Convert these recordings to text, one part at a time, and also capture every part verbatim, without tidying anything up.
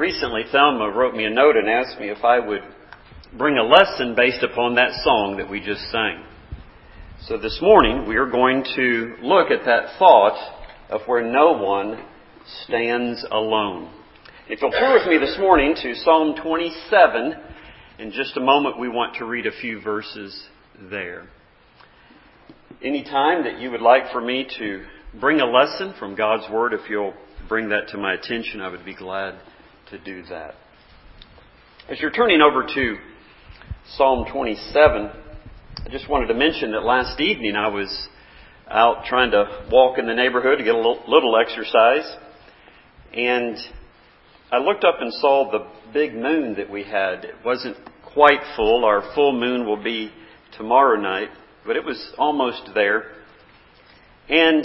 recently Thelma wrote me a note and asked me if I would bring a lesson based upon that song that we just sang. So this morning we are going to look at that thought of where no one stands alone. If you'll turn with me this morning to Psalm twenty-seven, in just a moment we want to read a few verses there. Any time that you would like for me to bring a lesson from God's Word, if you'll bring that to my attention, I would be glad to do that. As you're turning over to Psalm twenty-seven, I just wanted to mention that last evening I was out trying to walk in the neighborhood to get a little, little exercise, and I looked up and saw the big moon that we had. It wasn't quite full. Our full moon will be tomorrow night, but it was almost there. And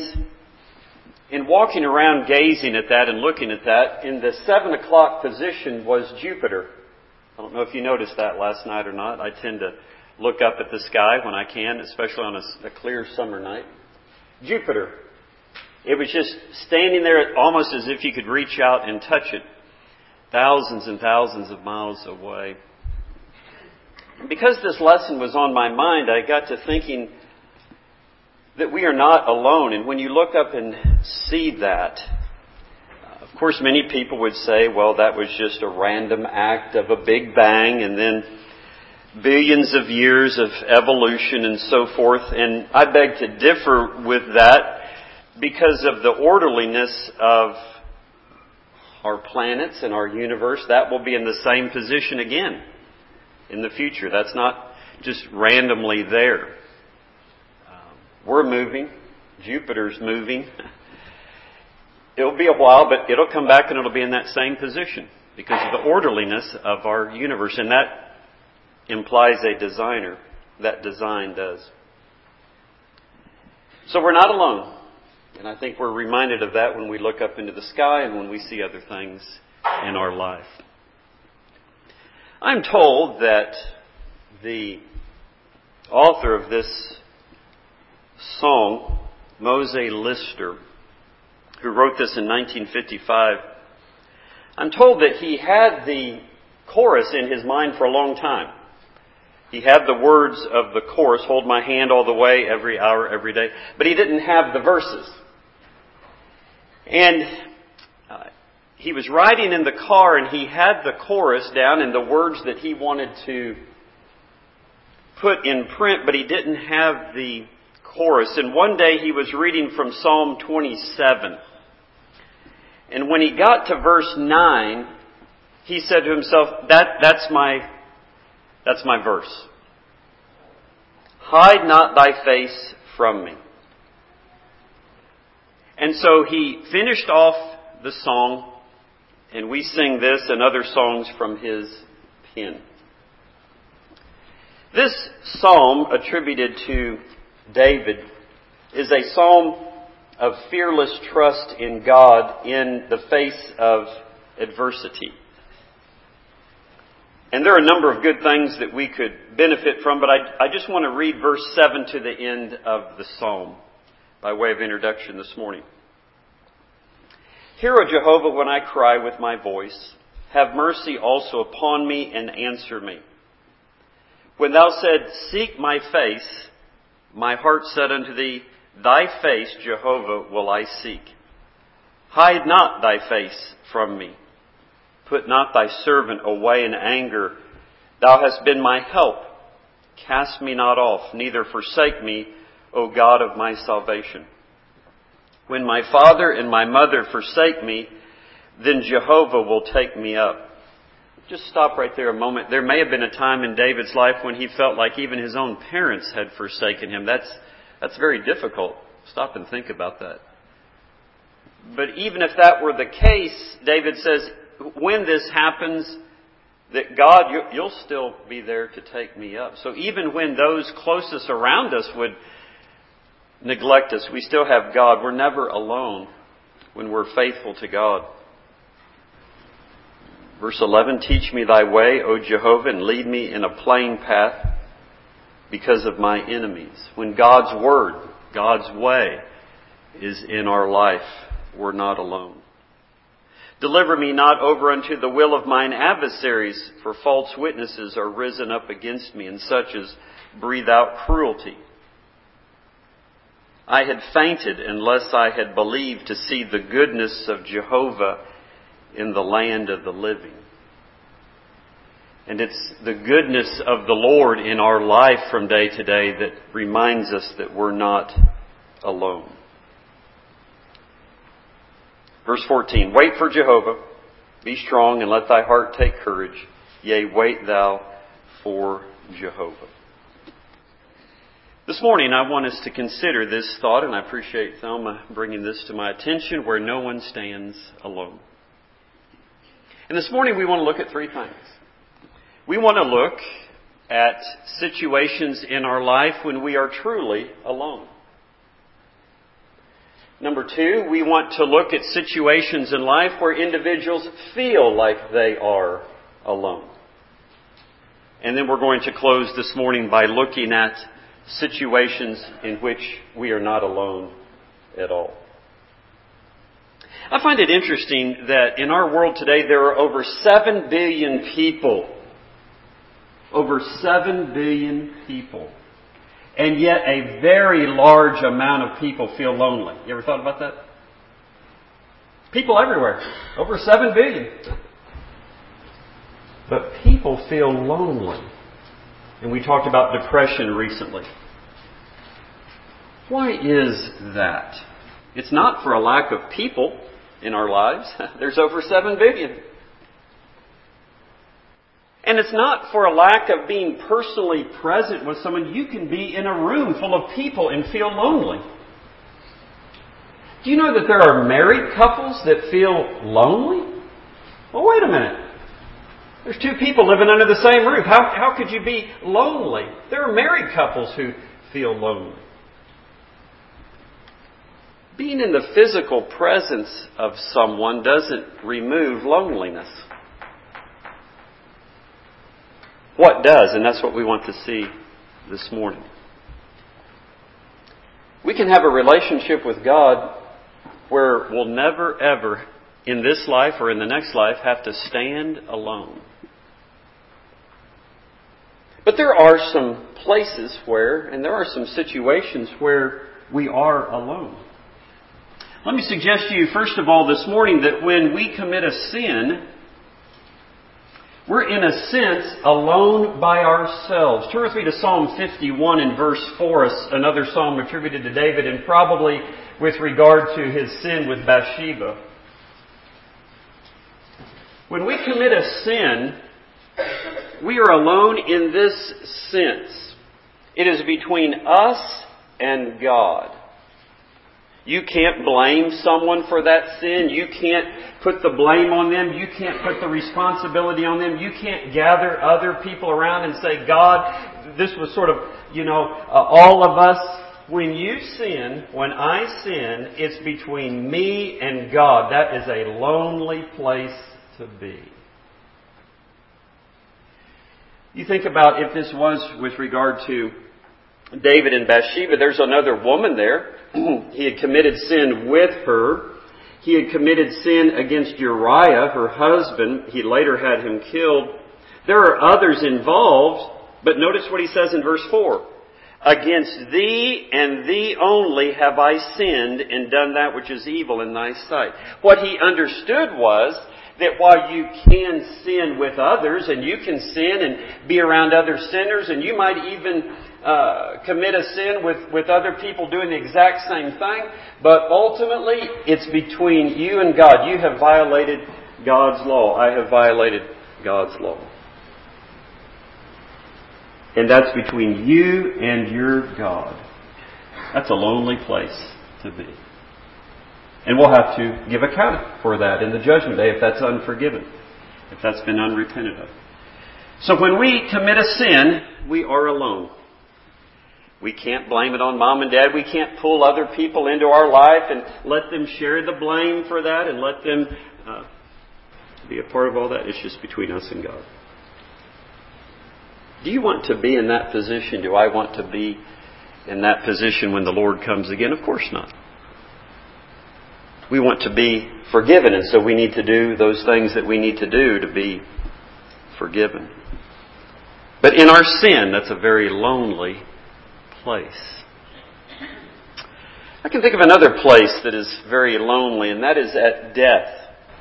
in walking around gazing at that and looking at that, in the seven o'clock position was Jupiter. I don't know if you noticed that last night or not. I tend to look up at the sky when I can, especially on a, a clear summer night. Jupiter. It was just standing there almost as if you could reach out and touch it, thousands and thousands of miles away. Because this lesson was on my mind, I got to thinking that we are not alone. And when you look up and see that, of course many people would say, well, that was just a random act of a big bang and then billions of years of evolution and so forth. And I beg to differ with that because of the orderliness of our planets and our universe. That will be in the same position again in the future. That's not just randomly there. We're moving. Jupiter's moving. It'll be a while, but it'll come back and it'll be in that same position because of the orderliness of our universe. And that implies a designer. That design does. So we're not alone. And I think we're reminded of that when we look up into the sky and when we see other things in our life. I'm told that the author of this song, Mose Lister, who wrote this in nineteen fifty-five, I'm told that he had the chorus in his mind for a long time. He had the words of the chorus, hold my hand all the way, every hour, every day, but he didn't have the verses. And uh, he was riding in the car and he had the chorus down and the words that he wanted to put in print, but he didn't have the chorus. And one day he was reading from Psalm twenty-seven. And when he got to verse nine, he said to himself, that, that's my, that's my verse. Hide not thy face from me. And so he finished off the song, and we sing this and other songs from his pen. This psalm attributed to David is a psalm of fearless trust in God in the face of adversity. And there are a number of good things that we could benefit from, but I, I just want to read verse seven to the end of the psalm by way of introduction this morning. Hear, O Jehovah, when I cry with my voice. Have mercy also upon me and answer me. When thou said, seek my face, my heart said unto thee, thy face, Jehovah, will I seek. Hide not thy face from me. Put not thy servant away in anger. Thou hast been my help. Cast me not off, neither forsake me, O God of my salvation. When my father and my mother forsake me, then Jehovah will take me up. Just stop right there a moment. There may have been a time in David's life when he felt like even his own parents had forsaken him. That's, that's very difficult. Stop and think about that. But even if that were the case, David says, when this happens, that God, you'll still be there to take me up. So even when those closest around us would neglect us, we still have God. We're never alone when we're faithful to God. Verse eleven, teach me thy way, O Jehovah, and lead me in a plain path because of my enemies. When God's word, God's way is in our life, we're not alone. Deliver me not over unto the will of mine adversaries, for false witnesses are risen up against me, and such as breathe out cruelty. I had fainted unless I had believed to see the goodness of Jehovah in the land of the living. And it's the goodness of the Lord in our life from day to day that reminds us that we're not alone. Verse fourteen, wait for Jehovah, be strong, and let thy heart take courage. Yea, wait thou for Jehovah. This morning I want us to consider this thought, and I appreciate Thelma bringing this to my attention, where no one stands alone. And this morning we want to look at three things. We want to look at situations in our life when we are truly alone. Number two, we want to look at situations in life where individuals feel like they are alone. And then we're going to close this morning by looking at situations in which we are not alone at all. I find it interesting that in our world today there are over seven billion people. Over seven billion people. And yet a very large amount of people feel lonely. You ever thought about that? People everywhere. Over seven billion. But people feel lonely. And we talked about depression recently. Why is that? It's not for a lack of people in our lives. There's over seven billion. And it's not for a lack of being personally present with someone. You can be in a room full of people and feel lonely. Do you know that there are married couples that feel lonely? Well, wait a minute. There's two people living under the same roof. How, how could you be lonely? There are married couples who feel lonely. Being in the physical presence of someone doesn't remove loneliness. What does? And that's what we want to see this morning. We can have a relationship with God where we'll never ever in this life or in the next life have to stand alone. But there are some places where, and there are some situations where we are alone. Let me suggest to you, first of all, this morning that when we commit a sin, we're in a sense alone by ourselves. Turn with me to Psalm fifty-one in verse four, another psalm attributed to David, and probably with regard to his sin with Bathsheba. When we commit a sin, we are alone in this sense. It is between us and God. You can't blame someone for that sin. You can't put the blame on them. You can't put the responsibility on them. You can't gather other people around and say, God, this was sort of, you know, uh, all of us. When you sin, when I sin, it's between me and God. That is a lonely place to be. You think about if this was with regard to David and Bathsheba, there's another woman there. He had committed sin with her. He had committed sin against Uriah, her husband. He later had him killed. There are others involved, but notice what he says in verse four. Against thee and thee only have I sinned and done that which is evil in thy sight. What he understood was that while you can sin with others and you can sin and be around other sinners and you might even uh, commit a sin with, with other people doing the exact same thing, but ultimately it's between you and God. You have violated God's law. I have violated God's law. And that's between you and your God. That's a lonely place to be. And we'll have to give account for that in the judgment day if that's unforgiven, if that's been unrepented of. So when we commit a sin, we are alone. We can't blame it on mom and dad. We can't pull other people into our life and let them share the blame for that and let them uh, be a part of all that. It's just between us and God. Do you want to be in that position? Do I want to be in that position when the Lord comes again? Of course not. we want to be forgiven, and so we need to do those things that we need to do to be forgiven. But in our sin, that's a very lonely place. I can think of another place that is very lonely, and that is at death.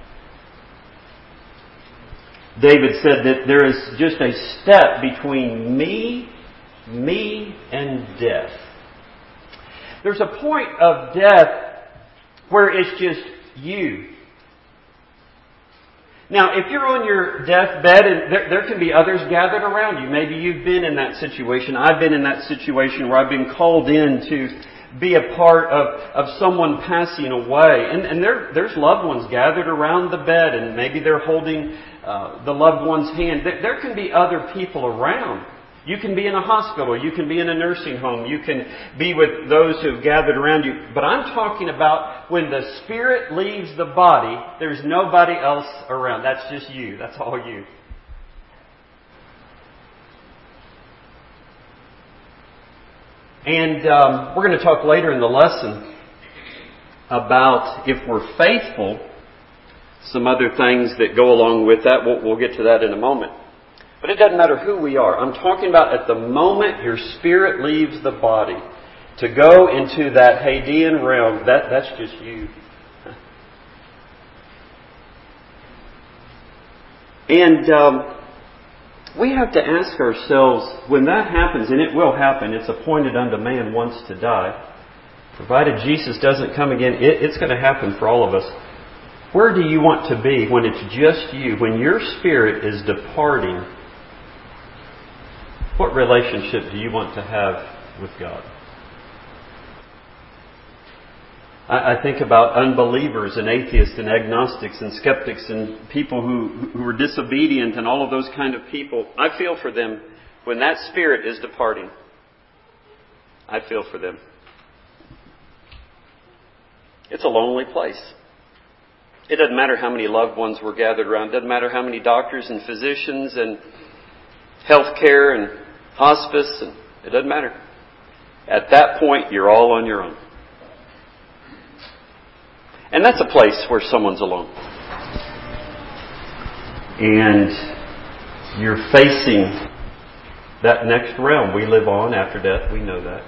David said that there is just a step between me, me, and death. There's a point of death where it's just you. Now, if you're on your deathbed and there, there can be others gathered around you, maybe you've been in that situation. I've been in that situation where I've been called in to be a part of, of someone passing away. And, and there, there's loved ones gathered around the bed, and maybe they're holding uh, the loved one's hand. There, there can be other people around. You can be in a hospital. You can be in a nursing home. You can be with those who have gathered around you. But I'm talking about when the spirit leaves the body, there's nobody else around. That's just you. That's all you. And um, we're going to talk later in the lesson about, if we're faithful, some other things that go along with that. We'll, we'll get to that in a moment. But it doesn't matter who we are. I'm talking about at the moment your spirit leaves the body to go into that Hadean realm. That, that's just you. And um, we have to ask ourselves, when that happens, and it will happen, it's appointed unto man once to die. Provided Jesus doesn't come again, it, it's going to happen for all of us. Where do you want to be when it's just you? When your spirit is departing, what relationship do you want to have with God? I, I think about unbelievers and atheists and agnostics and skeptics and people who, who are disobedient and all of those kind of people. I feel for them when that spirit is departing. I feel for them. It's a lonely place. It doesn't matter how many loved ones were gathered around. It doesn't matter how many doctors and physicians and healthcare and hospice, and it doesn't matter. At that point, you're all on your own. And that's a place where someone's alone. And you're facing that next realm. We live on after death. We know that.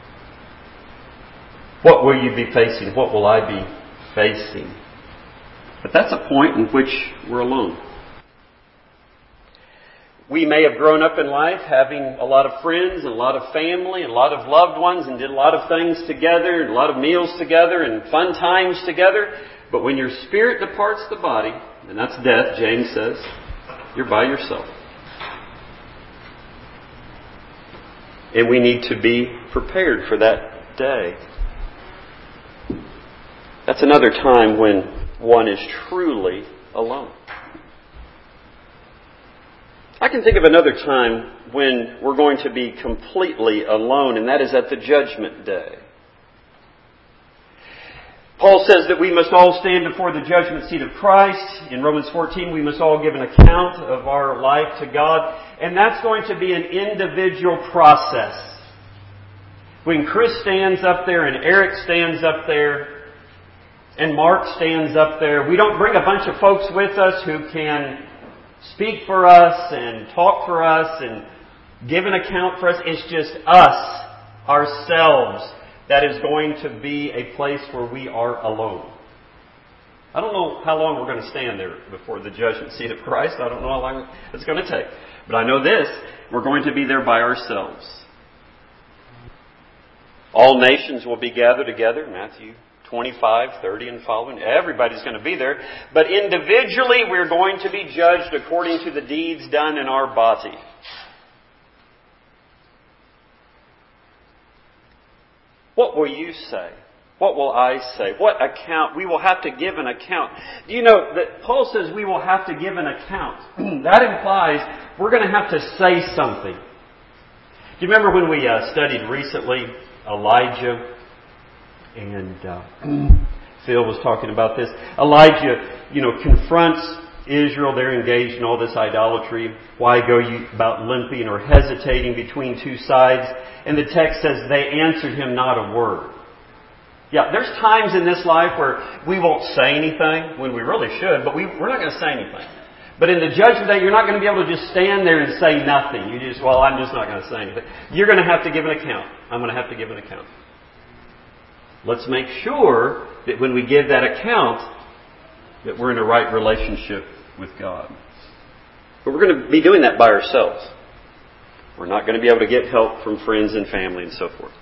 What will you be facing? What will I be facing? But that's a point in which we're alone. We may have grown up in life having a lot of friends and a lot of family and a lot of loved ones and did a lot of things together and a lot of meals together and fun times together. But when your spirit departs the body, and that's death, James says, you're by yourself. And we need to be prepared for that day. That's another time when one is truly alone. I can think of another time when we're going to be completely alone, and that is at the judgment day. Paul says that we must all stand before the judgment seat of Christ. In Romans fourteen, we must all give an account of our life to God, and that's going to be an individual process. When Chris stands up there and Eric stands up there and Mark stands up there, we don't bring a bunch of folks with us who can speak for us and talk for us and give an account for us. It's just us, ourselves, that is going to be a place where we are alone. I don't know how long we're going to stand there before the judgment seat of Christ. I don't know how long it's going to take. But I know this, we're going to be there by ourselves. All nations will be gathered together, Matthew twenty-five, thirty and following. Everybody's going to be there. But individually, we're going to be judged according to the deeds done in our body. What will you say? What will I say? What account? We will have to give an account. Do you know that Paul says we will have to give an account? That implies we're going to have to say something. Do you remember when we uh, studied recently Elijah? And uh, Phil was talking about this. Elijah, you know, confronts Israel. They're engaged in all this idolatry. Why go you about limping or hesitating between two sides? And the text says they answered him not a word. Yeah, there's times in this life where we won't say anything when we really should, but we, we're not going to say anything. But in the judgment day, you're not going to be able to just stand there and say nothing. You just, well, I'm just not going to say anything. You're going to have to give an account. I'm going to have to give an account. Let's make sure that when we give that account, that we're in a right relationship with God. But we're going to be doing that by ourselves. We're not going to be able to get help from friends and family and so forth.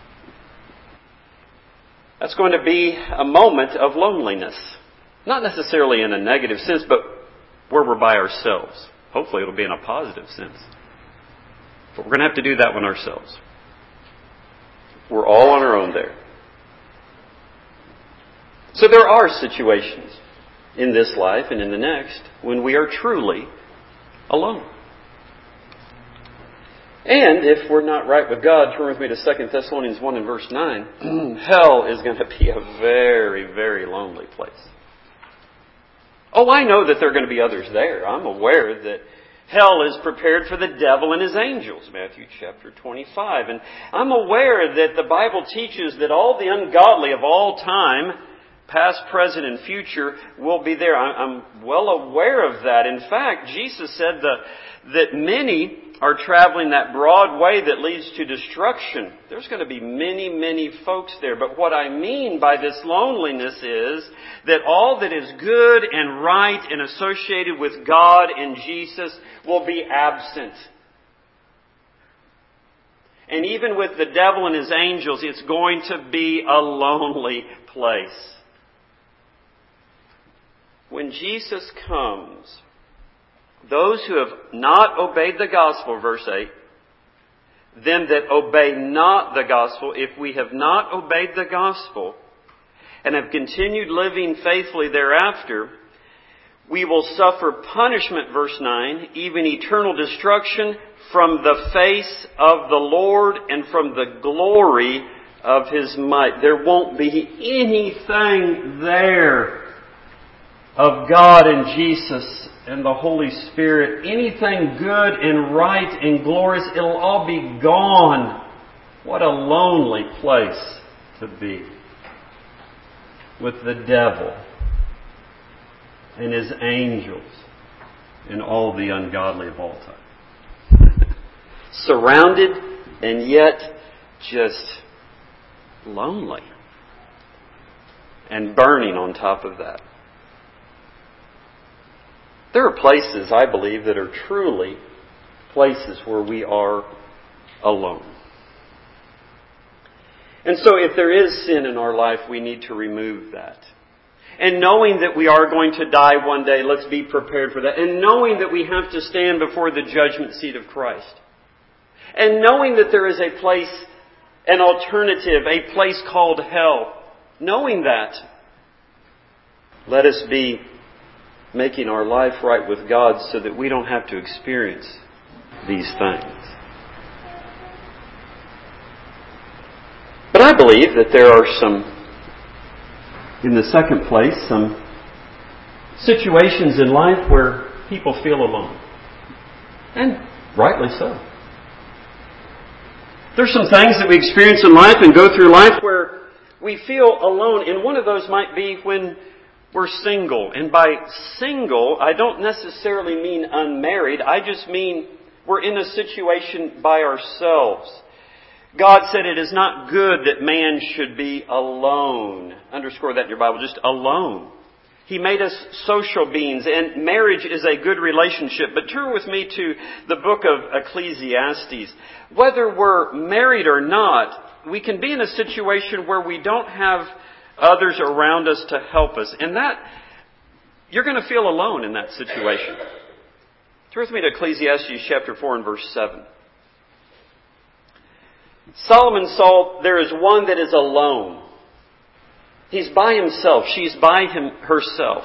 That's going to be a moment of loneliness. Not necessarily in a negative sense, but where we're by ourselves. Hopefully it'll be in a positive sense. But we're going to have to do that one ourselves. We're all on our own there. So there are situations in this life and in the next when we are truly alone. And if we're not right with God, turn with me to Second Thessalonians one and verse nine. Hell is going to be a very, very lonely place. Oh, I know that there are going to be others there. I'm aware that hell is prepared for the devil and his angels, Matthew chapter twenty-five. And I'm aware that the Bible teaches that all the ungodly of all time, past, present, and future, will be there. I'm well aware of that. In fact, Jesus said the, that many are traveling that broad way that leads to destruction. There's going to be many, many folks there. But what I mean by this loneliness is that all that is good and right and associated with God and Jesus will be absent. And even with the devil and his angels, it's going to be a lonely place. When Jesus comes, those who have not obeyed the gospel, verse eight, them that obey not the gospel, if we have not obeyed the gospel and have continued living faithfully thereafter, we will suffer punishment, verse nine, even eternal destruction from the face of the Lord and from the glory of His might. There won't be anything there of God and Jesus and the Holy Spirit, anything good and right and glorious, it'll all be gone. What a lonely place to be. With the devil and his angels and all the ungodly of all time. Surrounded and yet just lonely. And burning on top of that. There are places, I believe, that are truly places where we are alone. And so if there is sin in our life, we need to remove that. And knowing that we are going to die one day, let's be prepared for that. And knowing that we have to stand before the judgment seat of Christ. And knowing that there is a place, an alternative, a place called hell. Knowing that, let us be making our life right with God so that we don't have to experience these things. But I believe that there are some, in the second place, some situations in life where people feel alone. And rightly so. There's some things that we experience in life and go through life where we feel alone. And one of those might be when we're single. And by single, I don't necessarily mean unmarried. I just mean we're in a situation by ourselves. God said it is not good that man should be alone. Underscore that in your Bible, just alone. He made us social beings, and marriage is a good relationship. But turn with me to the book of Ecclesiastes. Whether we're married or not, we can be in a situation where we don't have others around us to help us. And that, you're going to feel alone in that situation. Turn with me to Ecclesiastes chapter four and verse seven. Solomon saw there is one that is alone. He's by himself. She's by him herself.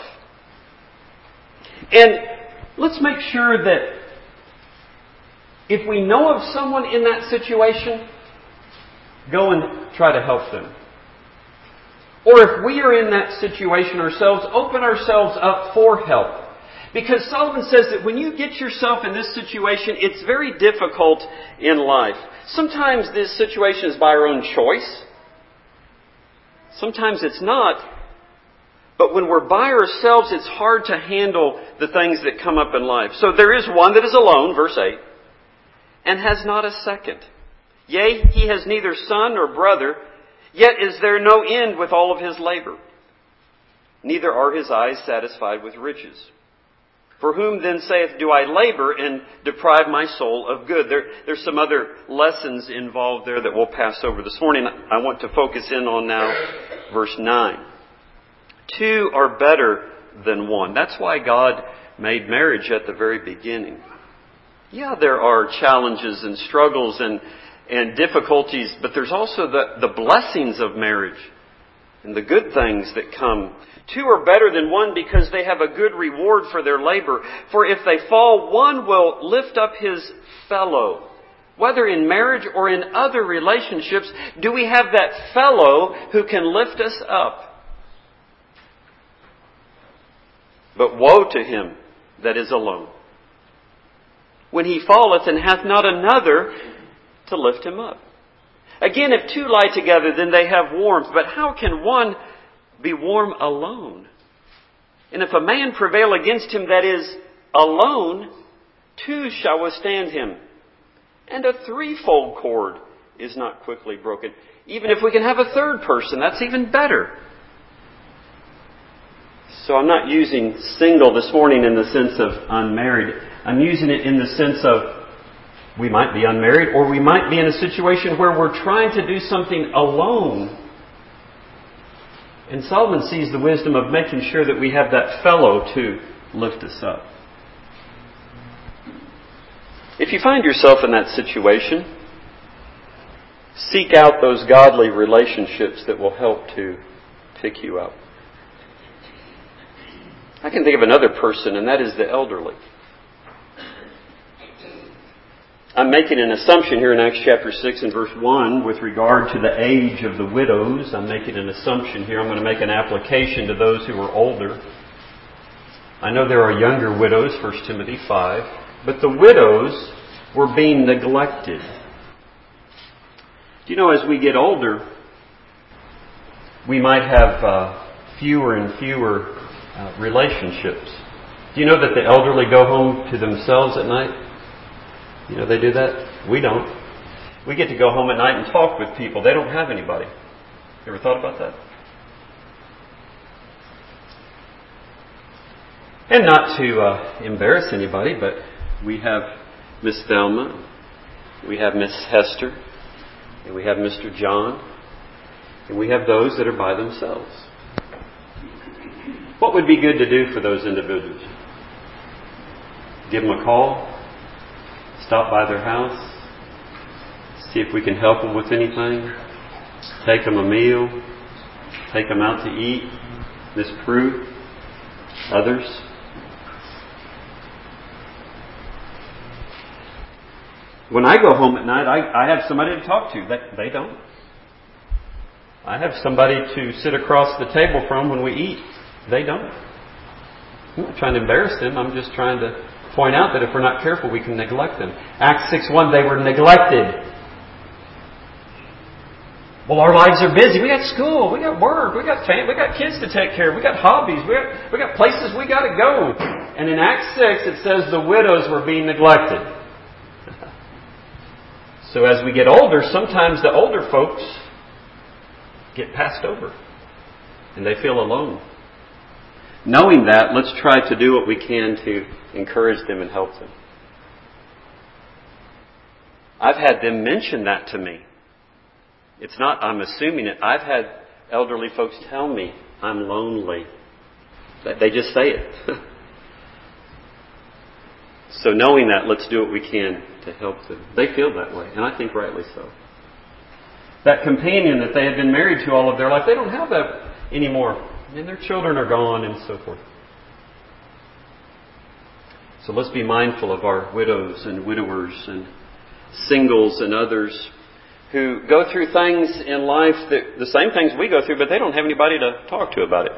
And let's make sure that if we know of someone in that situation, go and try to help them. Or if we are in that situation ourselves, open ourselves up for help. Because Solomon says that when you get yourself in this situation, it's very difficult in life. Sometimes this situation is by our own choice. Sometimes it's not. But when we're by ourselves, it's hard to handle the things that come up in life. So there is one that is alone, verse eight, and has not a second. Yea, he has neither son nor brother, yet is there no end with all of his labor. Neither are his eyes satisfied with riches. For whom then saith, do I labor and deprive my soul of good? There, there's some other lessons involved there that we'll pass over this morning. I want to focus in on now verse nine. Two are better than one. That's why God made marriage at the very beginning. Yeah, there are challenges and struggles and, and difficulties, but there's also the, the blessings of marriage and the good things that come. Two are better than one because they have a good reward for their labor. For if they fall, one will lift up his fellow. Whether in marriage or in other relationships, do we have that fellow who can lift us up? But woe to him that is alone, when he falleth and hath not another to lift him up. Again, if two lie together, then they have warmth. But how can one be warm alone? And if a man prevail against him that is alone, two shall withstand him. And a threefold cord is not quickly broken. Even if we can have a third person, that's even better. So I'm not using single this morning in the sense of unmarried. I'm using it in the sense of we might be unmarried, or we might be in a situation where we're trying to do something alone. And Solomon sees the wisdom of making sure that we have that fellow to lift us up. If you find yourself in that situation, seek out those godly relationships that will help to pick you up. I can think of another person, and that is the elderly. I'm making an assumption here in Acts chapter six and verse one with regard to the age of the widows. I'm making an assumption here. I'm going to make an application to those who are older. I know there are younger widows, First Timothy five, but the widows were being neglected. Do you know, as we get older, we might have uh, fewer and fewer Uh, relationships. Do you know that the elderly go home to themselves at night? You know they do that? We don't. We get to go home at night and talk with people. They don't have anybody. You ever thought about that? And not to uh, embarrass anybody, but we have Miss Thelma, we have Miss Hester, and we have Mister John, and we have those that are by themselves. What would be good to do for those individuals? Give them a call, stop by their house, see if we can help them with anything, take them a meal, take them out to eat, Miss Prue, others. When I go home at night, I, I have somebody to talk to. They, they don't. I have somebody to sit across the table from when we eat. They don't. I'm not trying to embarrass them. I'm just trying to point out that if we're not careful, we can neglect them. Acts six one, they were neglected. Well, our lives are busy. We got school. We got work. We got family. We got kids to take care of. We got hobbies. We got, we got places we got to go. And in Acts six, it says the widows were being neglected. So as we get older, sometimes the older folks get passed over. And they feel alone. Knowing that, let's try to do what we can to encourage them and help them. I've had them mention that to me. It's not, I'm assuming it. I've had elderly folks tell me, I'm lonely. They just say it. So knowing that, let's do what we can to help them. They feel that way, and I think rightly so. That companion that they had been married to all of their life, they don't have that anymore. And their children are gone and so forth. So let's be mindful of our widows and widowers and singles and others who go through things in life, that the same things we go through, but they don't have anybody to talk to about it.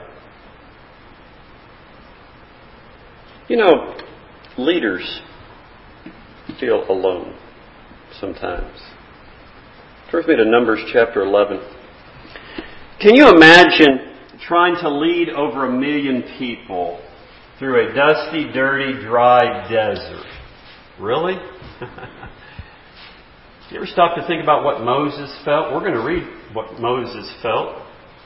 You know, leaders feel alone sometimes. Turn with me to Numbers chapter eleven. Can you imagine trying to lead over a million people through a dusty, dirty, dry desert? Really? You ever stop to think about what Moses felt? We're going to read what Moses felt.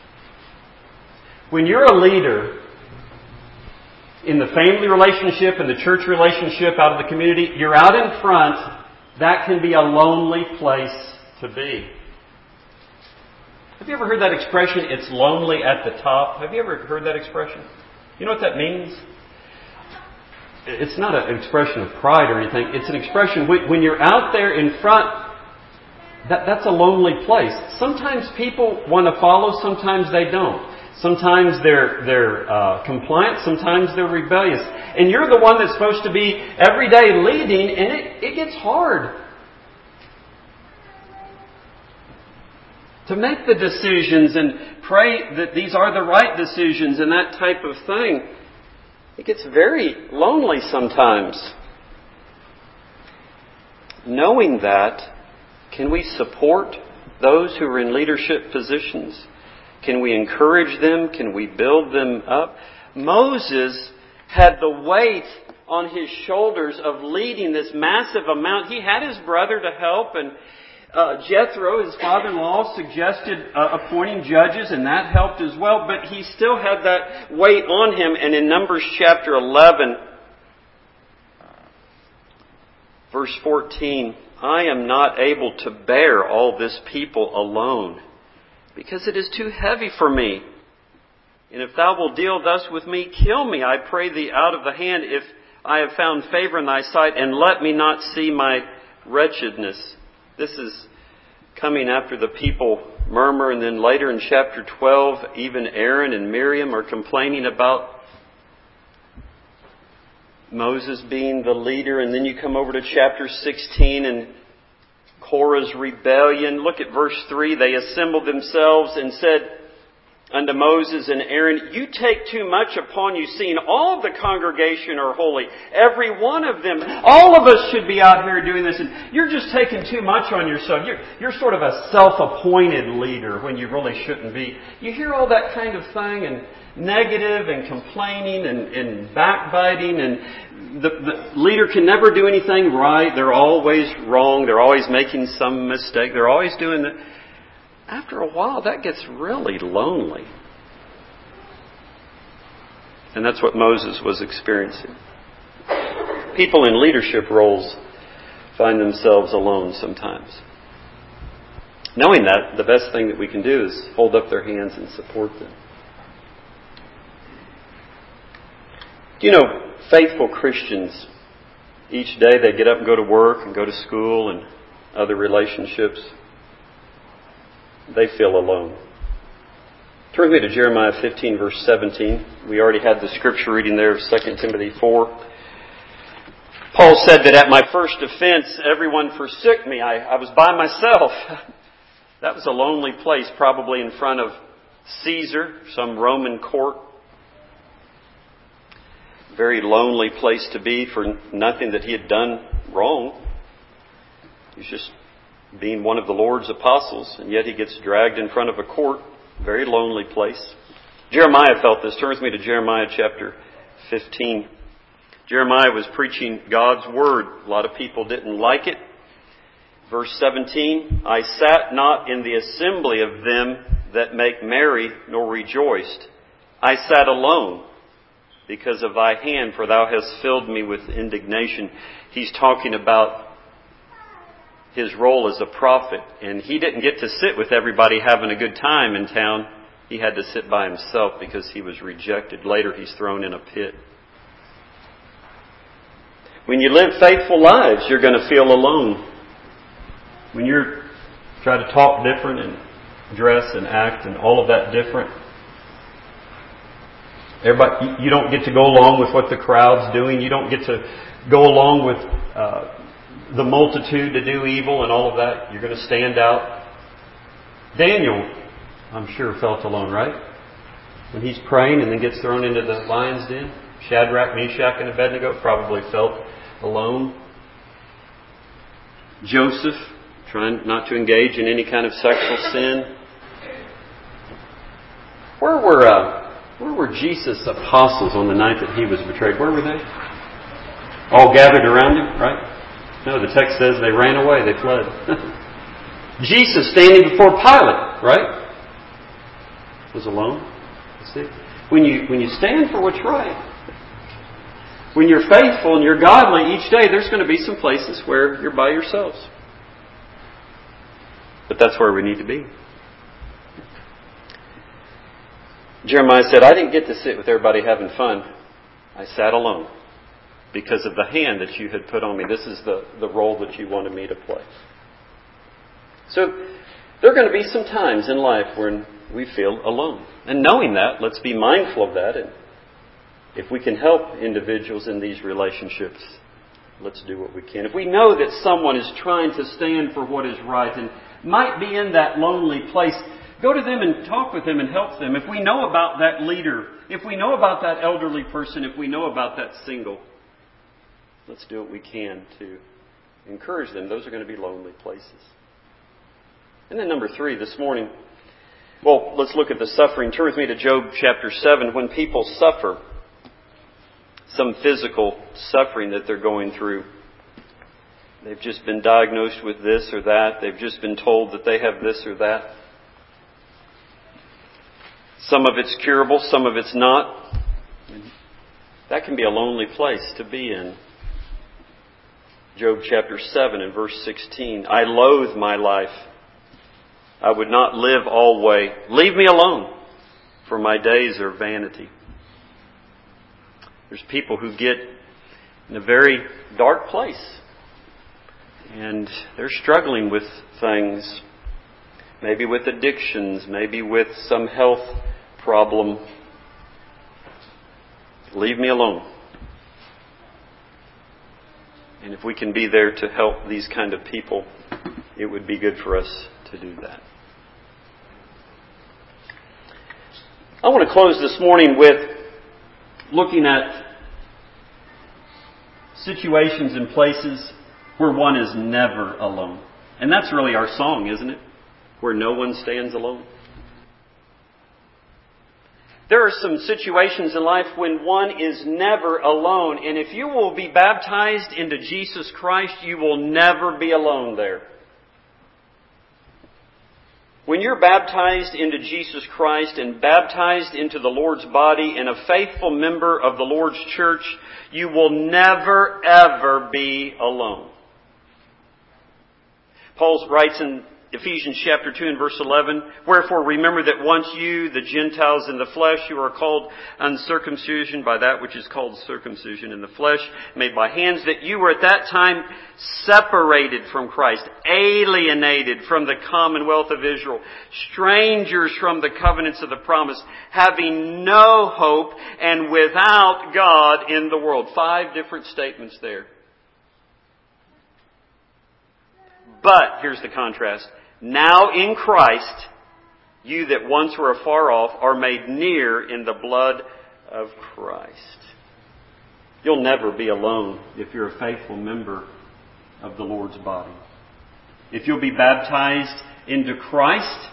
When you're a leader in the family relationship and the church relationship out of the community, you're out in front. That can be a lonely place to be. Have you ever heard that expression, it's lonely at the top? Have you ever heard that expression? You know what that means? It's not an expression of pride or anything. It's an expression, when you're out there in front, that, that's a lonely place. Sometimes people want to follow, sometimes they don't. Sometimes they're they're uh, compliant, sometimes they're rebellious. And you're the one that's supposed to be every day leading, and it, it gets hard to make the decisions and pray that these are the right decisions and that type of thing. It gets very lonely sometimes. Knowing that, can we support those who are in leadership positions? Can we encourage them? Can we build them up? Moses had the weight on his shoulders of leading this massive amount. He had his brother to help, and uh, Jethro, his father-in-law, suggested uh, appointing judges, and that helped as well. But he still had that weight on him. And in Numbers chapter eleven, verse fourteen, I am not able to bear all this people alone, because it is too heavy for me. And if thou wilt deal thus with me, kill me, I pray thee, out of the hand, if I have found favor in thy sight, and let me not see my wretchedness. This is coming after the people murmur, and then later in chapter twelve, even Aaron and Miriam are complaining about Moses being the leader. And then you come over to chapter sixteen and Korah's rebellion. Look at verse three. They assembled themselves and said unto Moses and Aaron, you take too much upon you, seeing all of the congregation are holy. Every one of them. All of us should be out here doing this. And you're just taking too much on yourself. You're, you're sort of a self-appointed leader when you really shouldn't be. You hear all that kind of thing, and negative and complaining and, and backbiting, and the, the leader can never do anything right. They're always wrong. They're always making some mistake. They're always doing that. After a while, that gets really lonely. And that's what Moses was experiencing. People in leadership roles find themselves alone sometimes. Knowing that, the best thing that we can do is hold up their hands and support them. Do you know, faithful Christians, each day they get up and go to work and go to school and other relationships, they feel alone. Turn with me to Jeremiah fifteen, verse seventeen. We already had the scripture reading there of Second Timothy four. Paul said that at my first offense, everyone forsook me. I, I was by myself. That was a lonely place, probably in front of Caesar, some Roman court. Very lonely place to be for nothing that he had done wrong. He was just being one of the Lord's apostles, and yet he gets dragged in front of a court. Very lonely place. Jeremiah felt this. Turn with me to Jeremiah chapter fifteen. Jeremiah was preaching God's word. A lot of people didn't like it. Verse seventeen, I sat not in the assembly of them that make merry, nor rejoiced. I sat alone because of thy hand, for thou hast filled me with indignation. He's talking about his role as a prophet, and he didn't get to sit with everybody having a good time in town. He had to sit by himself because he was rejected. Later he's thrown in a pit. When you live faithful lives, you're going to feel alone. When you're trying to talk different and dress and act and all of that different, everybody, you don't get to go along with what the crowd's doing. You don't get to go along with uh, the multitude to do evil and all of that. You're going to stand out. Daniel, I'm sure, felt alone, right? When he's praying and then gets thrown into the lion's den. Shadrach, Meshach, and Abednego probably felt alone. Joseph, trying not to engage in any kind of sexual sin. Where were uh, where were Jesus' apostles on the night that He was betrayed? Where were they? All gathered around Him, right? No, the text says they ran away, they fled. Jesus standing before Pilate, right? Was alone. You see? When you when you stand for what's right, when you're faithful and you're godly each day, there's going to be some places where you're by yourselves. But that's where we need to be. Jeremiah said, I didn't get to sit with everybody having fun. I sat alone because of the hand that you had put on me. This is the, the role that you wanted me to play. So there are going to be some times in life when we feel alone. And knowing that, let's be mindful of that. And if we can help individuals in these relationships, let's do what we can. If we know that someone is trying to stand for what is right and might be in that lonely place, go to them and talk with them and help them. If we know about that leader, if we know about that elderly person, if we know about that single, let's do what we can to encourage them. Those are going to be lonely places. And then number three, this morning, well, let's look at the suffering. Turn with me to Job chapter seven. When people suffer some physical suffering that they're going through, they've just been diagnosed with this or that. They've just been told that they have this or that. Some of it's curable, some of it's not. That can be a lonely place to be in. Job chapter seven and verse sixteen. I loathe my life. I would not live alway. Leave me alone, for my days are vanity. There's people who get in a very dark place, and they're struggling with things, maybe with addictions, maybe with some health problem. Leave me alone. And if we can be there to help these kind of people, it would be good for us to do that. I want to close this morning with looking at situations and places where one is never alone. And that's really our song, isn't it? Where no one stands alone. There are some situations in life when one is never alone. And if you will be baptized into Jesus Christ, you will never be alone there. When you're baptized into Jesus Christ and baptized into the Lord's body and a faithful member of the Lord's church, you will never, ever be alone. Paul writes in Ephesians chapter two and verse eleven, wherefore remember that once you, the Gentiles in the flesh, who are called uncircumcision by that which is called circumcision in the flesh, made by hands, that you were at that time separated from Christ, alienated from the commonwealth of Israel, strangers from the covenants of the promise, having no hope and without God in the world. Five different statements there. But, here's the contrast. Now in Christ, you that once were afar off are made near in the blood of Christ. You'll never be alone if you're a faithful member of the Lord's body. If you'll be baptized into Christ,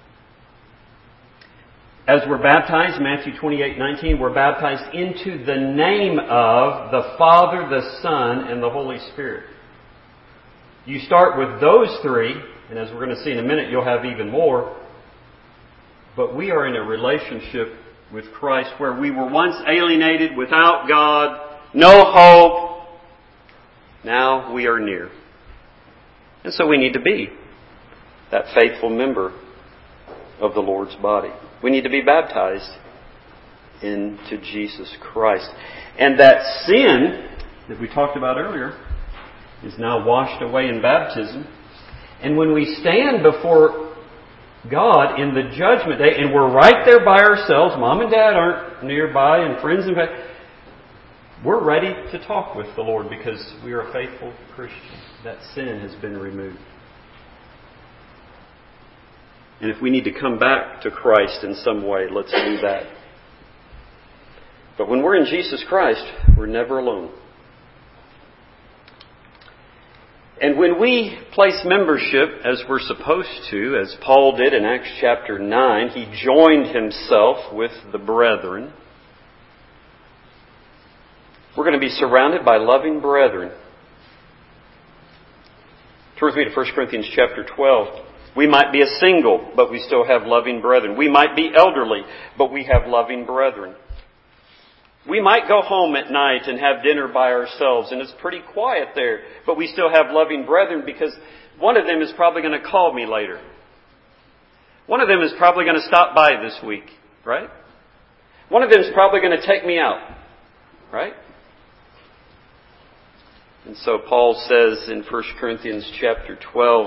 as we're baptized, Matthew twenty-eight nineteen, we're baptized into the name of the Father, the Son, and the Holy Spirit. You start with those three, and as we're going to see in a minute, you'll have even more. But we are in a relationship with Christ where we were once alienated, without God, no hope. Now we are near. And so we need to be that faithful member of the Lord's body. We need to be baptized into Jesus Christ. And that sin that we talked about earlier is now washed away in baptism. And when we stand before God in the judgment day, and we're right there by ourselves, Mom and Dad aren't nearby, and friends and family, we're ready to talk with the Lord because we are a faithful Christian. That sin has been removed. And if we need to come back to Christ in some way, let's do that. But when we're in Jesus Christ, we're never alone. And when we place membership, as we're supposed to, as Paul did in Acts chapter nine, he joined himself with the brethren. We're going to be surrounded by loving brethren. Turn with me to First Corinthians chapter twelve. We might be a single, but we still have loving brethren. We might be elderly, but we have loving brethren. We might go home at night and have dinner by ourselves, and it's pretty quiet there, but we still have loving brethren because one of them is probably going to call me later. One of them is probably going to stop by this week, right? One of them is probably going to take me out, right? And so Paul says in First Corinthians chapter twelve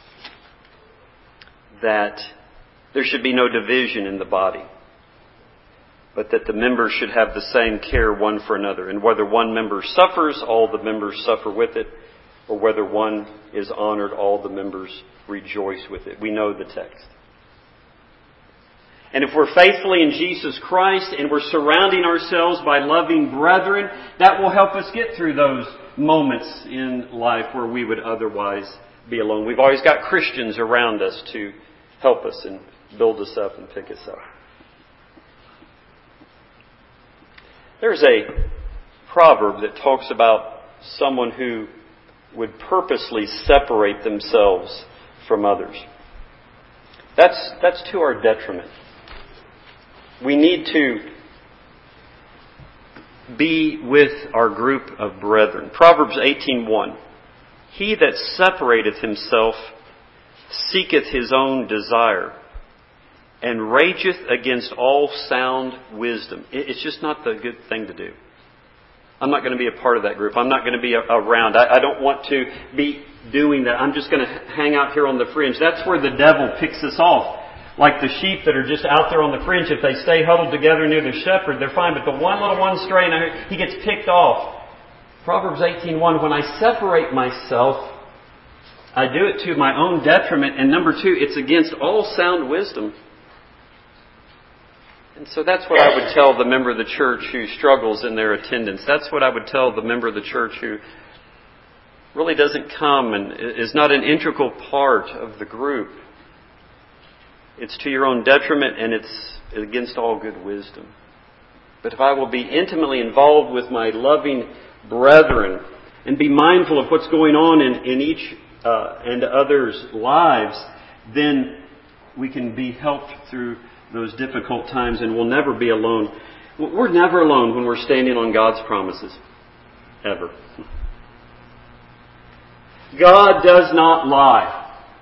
that there should be no division in the body, but that the members should have the same care one for another. And whether one member suffers, all the members suffer with it, or whether one is honored, all the members rejoice with it. We know the text. And if we're faithfully in Jesus Christ and we're surrounding ourselves by loving brethren, that will help us get through those moments in life where we would otherwise be alone. We've always got Christians around us to help us and build us up and pick us up. There's a proverb that talks about someone who would purposely separate themselves from others. That's, that's to our detriment. We need to be with our group of brethren. Proverbs eighteen one. He that separateth himself seeketh his own desire, and rageth against all sound wisdom. It's just not the good thing to do. I'm not going to be a part of that group. I'm not going to be around. I don't want to be doing that. I'm just going to hang out here on the fringe. That's where the devil picks us off. Like the sheep that are just out there on the fringe, if they stay huddled together near the shepherd, they're fine. But the one little one straying, he gets picked off. Proverbs eighteen one, when I separate myself, I do it to my own detriment. And number two, it's against all sound wisdom. And so that's what I would tell the member of the church who struggles in their attendance. That's what I would tell the member of the church who really doesn't come and is not an integral part of the group. It's to your own detriment and it's against all good wisdom. But if I will be intimately involved with my loving brethren and be mindful of what's going on in, in each uh, and others' lives, then we can be helped through those difficult times and we'll never be alone. We're never alone when we're standing on God's promises. Ever. God does not lie.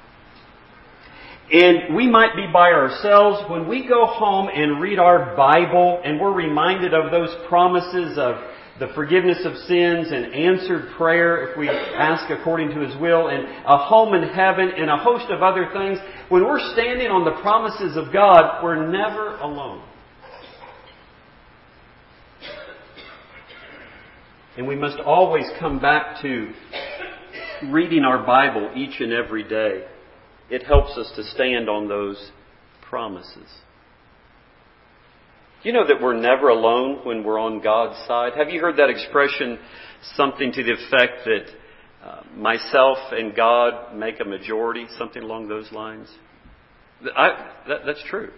And we might be by ourselves when we go home and read our Bible and we're reminded of those promises of the forgiveness of sins and answered prayer if we ask according to His will and a home in heaven and a host of other things. When we're standing on the promises of God, we're never alone. And we must always come back to reading our Bible each and every day. It helps us to stand on those promises. Do you know that we're never alone when we're on God's side? Have you heard that expression, something to the effect that uh, myself and God make a majority, something along those lines? I, that, that's true.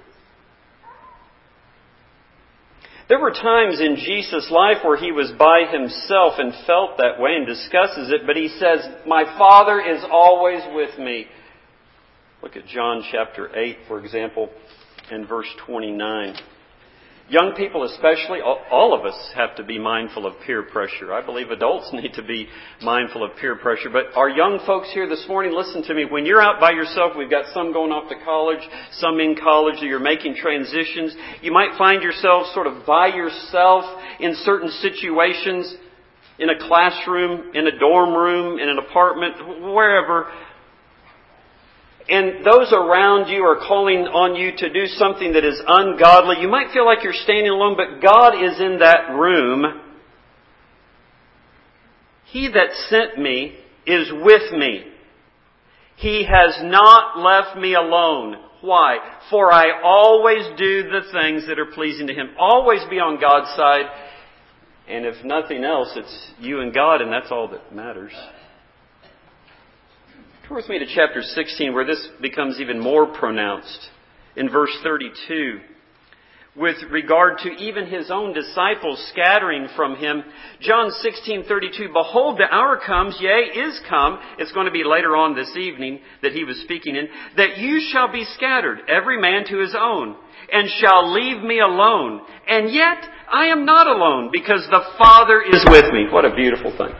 There were times in Jesus' life where He was by Himself and felt that way and discusses it, but He says, my Father is always with me. Look at John chapter eight, for example, and verse twenty-nine. Young people especially, all of us have to be mindful of peer pressure. I believe adults need to be mindful of peer pressure. But our young folks here this morning, listen to me. When you're out by yourself, we've got some going off to college, some in college, or you're making transitions. You might find yourself sort of by yourself in certain situations, in a classroom, in a dorm room, in an apartment, wherever. And those around you are calling on you to do something that is ungodly. You might feel like you're standing alone, but God is in that room. He that sent me is with me. He has not left me alone. Why? For I always do the things that are pleasing to Him. Always be on God's side. And if nothing else, it's you and God, and that's all that matters. Turn with me to chapter sixteen, where this becomes even more pronounced. In verse thirty-two, with regard to even His own disciples scattering from Him. John sixteen thirty-two, behold, the hour comes, yea, is come. It's going to be later on this evening that He was speaking in. That you shall be scattered, every man to his own, and shall leave me alone. And yet I am not alone, because the Father is with me. What a beautiful thing.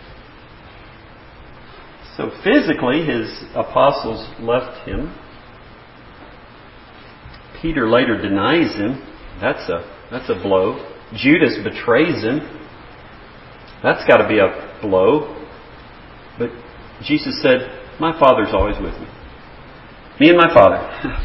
So physically, His apostles left Him. Peter later denies Him. That's a, that's a blow. Judas betrays Him. That's got to be a blow. But Jesus said, my Father's always with me. Me and my Father.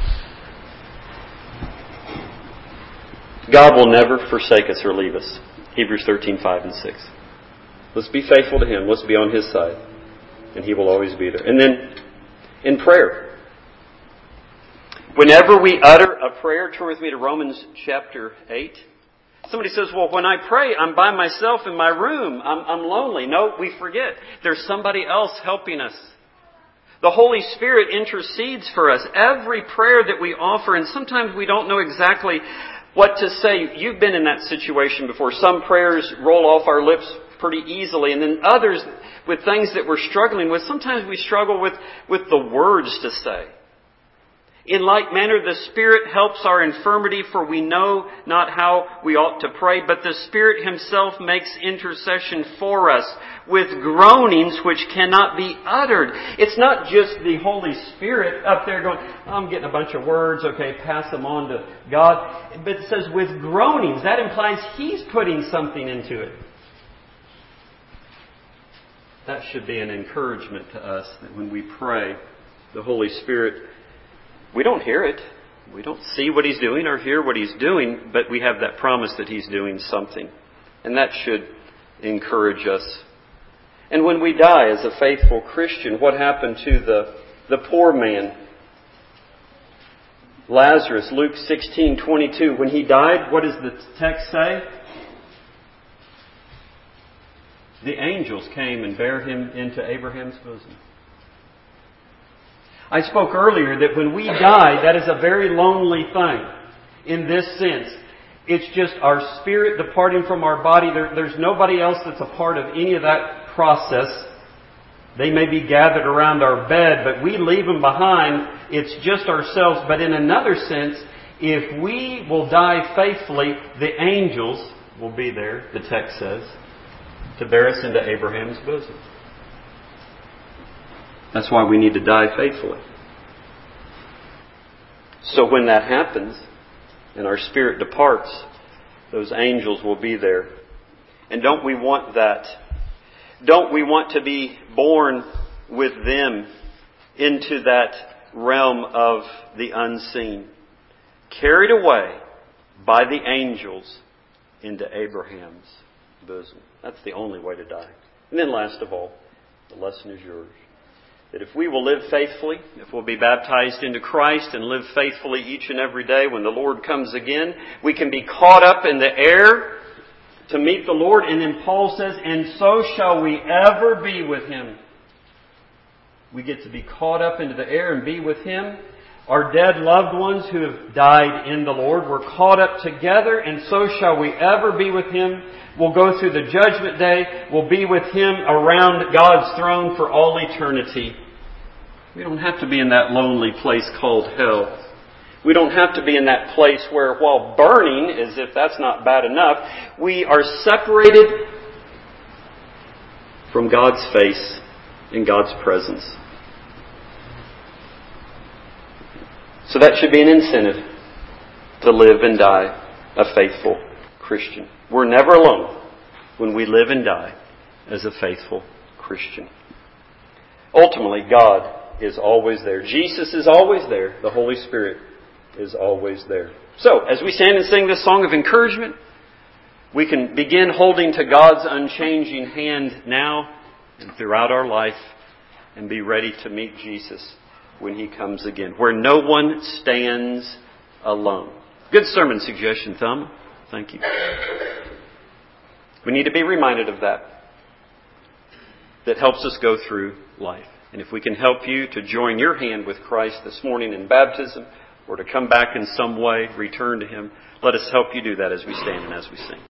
God will never forsake us or leave us. Hebrews thirteen, five and six. Let's be faithful to Him. Let's be on His side. And He will always be there. And then, in prayer. Whenever we utter a prayer, turn with me to Romans chapter eight. Somebody says, well, when I pray, I'm by myself in my room. I'm, I'm lonely. No, we forget. There's somebody else helping us. The Holy Spirit intercedes for us. Every prayer that we offer, and sometimes we don't know exactly what to say. You've been in that situation before. Some prayers roll off our lips pretty easily, and then others with things that we're struggling with. Sometimes we struggle with, with the words to say. In like manner, the Spirit helps our infirmity, for we know not how we ought to pray, but the Spirit Himself makes intercession for us with groanings which cannot be uttered. It's not just the Holy Spirit up there going, I'm getting a bunch of words, okay, pass them on to God. But it says with groanings. That implies He's putting something into it. That should be an encouragement to us that when we pray, the Holy Spirit, we don't hear it. We don't see what He's doing or hear what He's doing, but we have that promise that He's doing something. And that should encourage us. And when we die as a faithful Christian, what happened to the, the poor man? Lazarus, Luke sixteen twenty-two. When he died, what does the text say? The angels came and bare him into Abraham's bosom. I spoke earlier that when we die, that is a very lonely thing in this sense. It's just our spirit departing from our body. There, there's nobody else that's a part of any of that process. They may be gathered around our bed, but we leave them behind. It's just ourselves. But in another sense, if we will die faithfully, the angels will be there, the text says, to bear us into Abraham's bosom. That's why we need to die faithfully. So when that happens, and our spirit departs, those angels will be there. And don't we want that? Don't we want to be born with them into that realm of the unseen? Carried away by the angels into Abraham's bosom. That's the only way to die. And then last of all, the lesson is yours. That if we will live faithfully, if we'll be baptized into Christ and live faithfully each and every day when the Lord comes again, we can be caught up in the air to meet the Lord. And then Paul says, and so shall we ever be with Him. We get to be caught up into the air and be with Him. Our dead loved ones who have died in the Lord, we're caught up together, and so shall we ever be with Him. We'll go through the judgment day. We'll be with Him around God's throne for all eternity. We don't have to be in that lonely place called hell. We don't have to be in that place where, while burning, as if that's not bad enough, we are separated from God's face in God's presence. So that should be an incentive to live and die a faithful Christian. We're never alone when we live and die as a faithful Christian. Ultimately, God is always there. Jesus is always there. The Holy Spirit is always there. So, as we stand and sing this song of encouragement, we can begin holding to God's unchanging hand now and throughout our life and be ready to meet Jesus when He comes again, where no one stands alone. Good sermon suggestion, Thumb. Thank you. We need to be reminded of that. That helps us go through life. And if we can help you to join your hand with Christ this morning in baptism, or to come back in some way, return to Him, let us help you do that as we stand and as we sing.